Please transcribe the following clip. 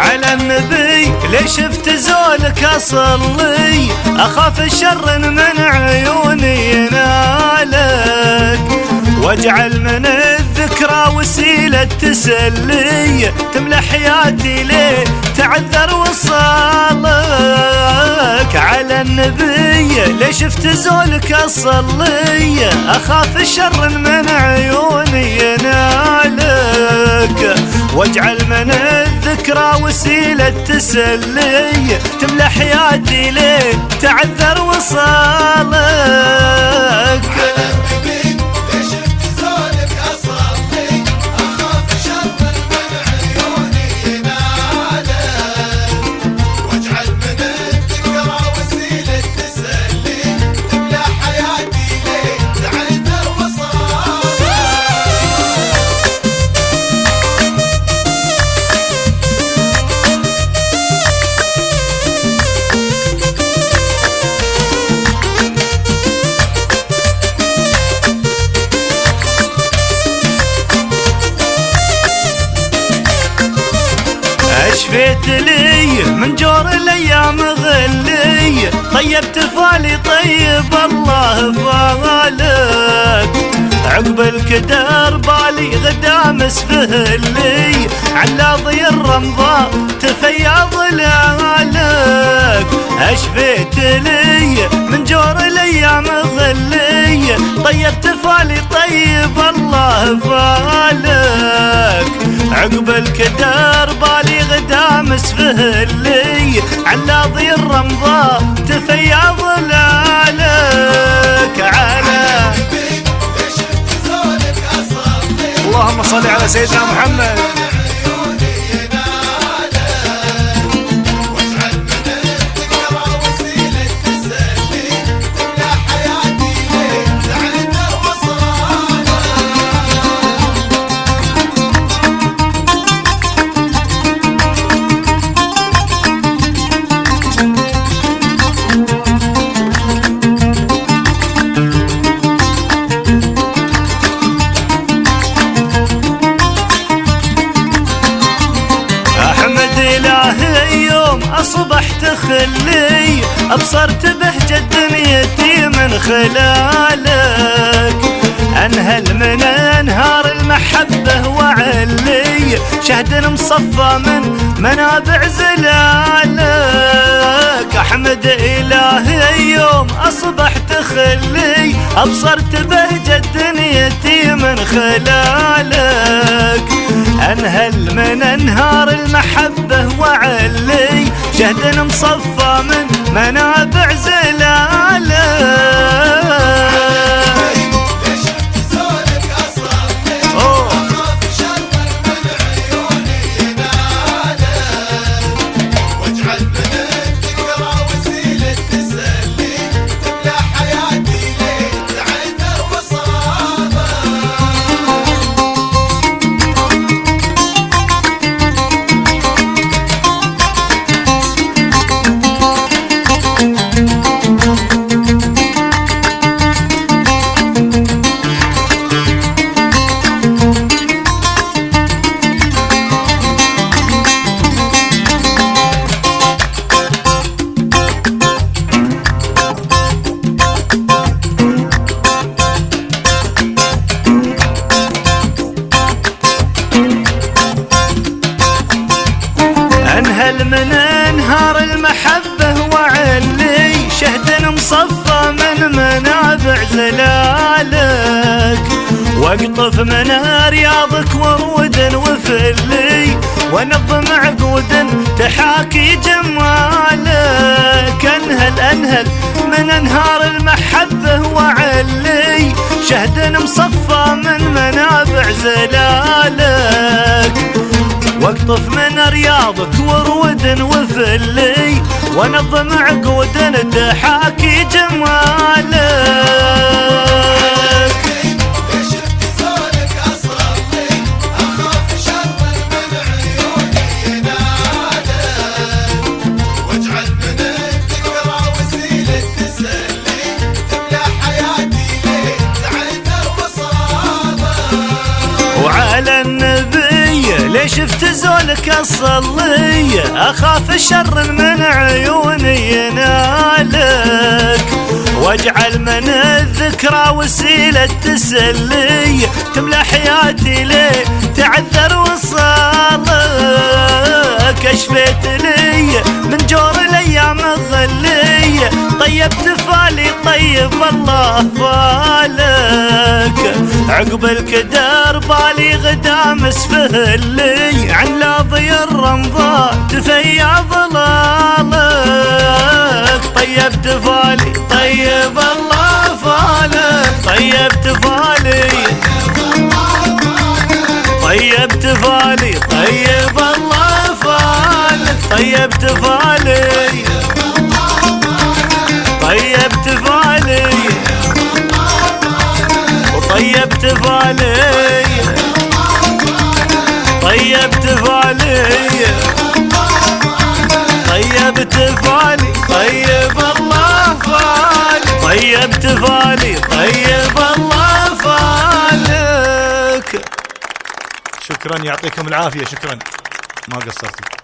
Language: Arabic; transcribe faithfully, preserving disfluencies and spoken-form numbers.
على النبي ليش شفت زولك اصلي، اخاف الشر من عيوني ينالك، واجعل من الذكرى وسيلة تسلي، تملى حياتي ليه تعذر وصالك. على النبي ليش شفت زولك اصلي، اخاف الشر من عيوني ينالك، واجعل من الذكرى وسيلة تسلي، تملى حياتي ليه تعذر وصالك. شفيت لي من جور الايام غلي، طيبت فالي طيب الله فالك، عقب الكدر بالي غدا مسفهلي، على ضي الرمضاء تفيض لالك. اشفيت لي من جور الايام غلي، طيبت فالي طيب الله فالك، عقب الكدر بالي غدا مسفهلي، على ضي الرمضاء تفيض لالك. على اللهم صل على سيدنا محمد. أصبحت خلي أبصرت بهجة دنيتي من خلالك، أنهل من أنهار المحبة وعلي، شهد مصفى من منابع زلالك. أحمد إلهي يوم أصبحت خلي أبصرت بهجة دنيتي من خلالك، أنهل من أنهار المحبة وعلي، شهد مصفى من منابع زلالك. أنهل من أنهار المحبة وعلي، شهد مصفى من منابع زلالك، واقطف من رياضك ورود وفلي، ونظم عقود تحاكي جمالك. أنهل أنهل من أنهار المحبة وعلي، شهد مصفى من منابع زلالك، واقطف من رياضك ورود وفلي، ونظم عقود تحاكي جمالك. وعلى النبي شفت زولك اصلي اخاف شر من عيوني ينالك، واجعل من الذكرى وسيلة تسلي تملى حياتي ليه تعذر وصالك. اشفيت لي من جور الايام الظلي، طيبت فالي طيب الله فالك، عقب الكدر بالي غدا مسفهلي، عن لاضي الرمضاء تفيا ظلالك. طيبت فالي طيب الله فالك، طيبت فالي طيبت فالي طيب الله فالك، طيبت فالي طيبت فالي وطيبت فالي طيبت فالي طيبت فالي طيب الله فالي، طيبت فالي طيب الله فالك. شكرا، يعطيكم العافية، شكرا، ما قصرتوا.